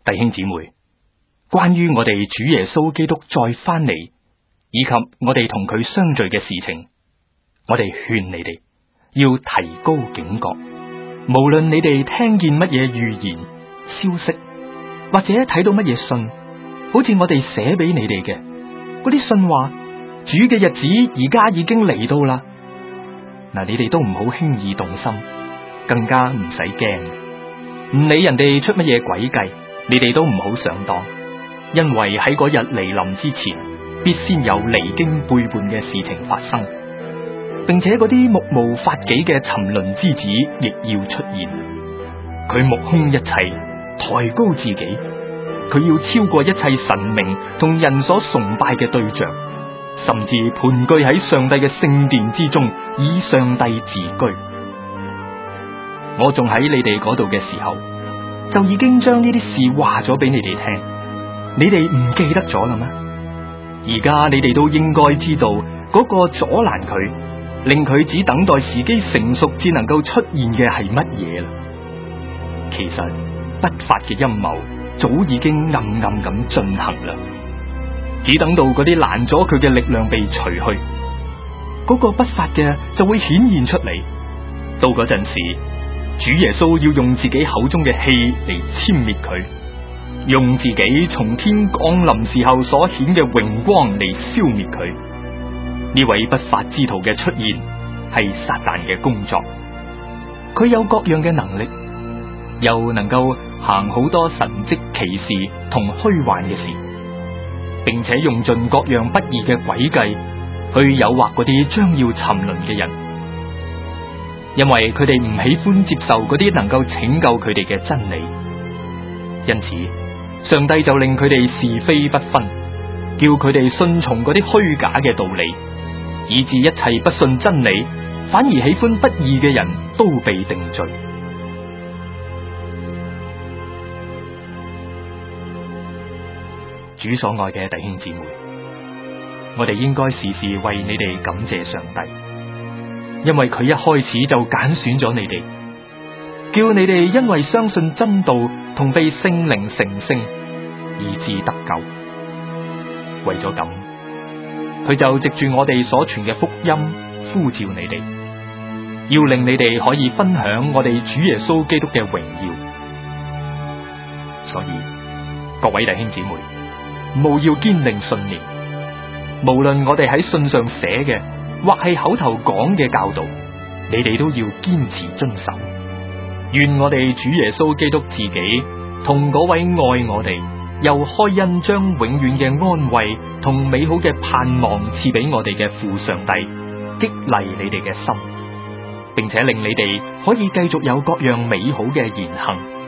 弟兄姊妹，關於我哋主耶穌基督再翻嚟，以及我哋同佢相聚嘅事情，我哋勸你哋要提高警覺。無論你哋聽見乜嘢預言、消息，或者睇到乜嘢信，好似我哋寫俾你哋嘅嗰啲信話，主嘅日子而家已經嚟到啦。嗱，你哋都唔好輕易動心，更加唔使驚，唔理人哋出乜嘢詭計，你哋都唔好上當，因為喺嗰日嚟臨之前，必先有離經背叛嘅事情發生，並且嗰啲目無法紀嘅沉淪之子亦要出現。佢目空一切，抬高自己，佢要超過一切神明同人所崇拜嘅對象，甚至盤踞喺上帝嘅聖殿之中，以上帝自居。我仲喺你哋嗰度嘅時候，就已經將呢啲事話咗俾你哋聽，你哋唔記得咗啦咩？而家你哋都應該知道嗰個阻攔佢，令佢只等待時機成熟至能夠出現嘅係乜嘢啦？其實不法嘅陰謀早已經暗暗咁進行啦，只等到嗰啲攔咗佢嘅力量被除去，嗰個不法嘅就會顯現出嚟。到嗰陣時，主耶穌要用自己口中嘅氣嚟殲滅佢，用自己從天降臨時候所顯嘅榮光嚟消滅佢。呢位不法之徒嘅出現係撒旦嘅工作，佢有各樣嘅能力，又能夠行好多神蹟奇事同虛幻嘅事，並且用盡各樣不義嘅詭計去誘惑嗰啲將要沉淪嘅人，因為佢哋唔喜歡接受嗰啲能夠拯救佢哋嘅真理，因此上帝就令佢哋是非不分，叫佢哋順從嗰啲虛假嘅道理，以致一切不信真理，反而喜歡不義嘅人都被定罪。主所愛嘅弟兄姊妹，我哋應該時時為你哋感謝上帝，因為佢一開始就揀選咗你哋，叫你哋因為相信真道同被聖靈成聖，以致得救。為咗咁，佢就藉住我哋所傳嘅福音呼召你哋，要令你哋可以分享我哋主耶穌基督嘅榮耀。所以各位弟兄姊妹，務要堅定信念，無論我哋喺信上寫嘅，或係口頭講嘅教導，你哋都要堅持遵守。願我哋主耶穌基督自己同嗰位愛我哋又開恩將永遠嘅安慰同美好嘅盼望賜俾我哋嘅父上帝，激勵你哋嘅心，並且令你哋可以繼續有各樣美好嘅言行，